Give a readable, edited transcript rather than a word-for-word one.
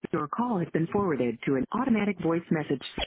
Your call has been forwarded to an automatic voice message.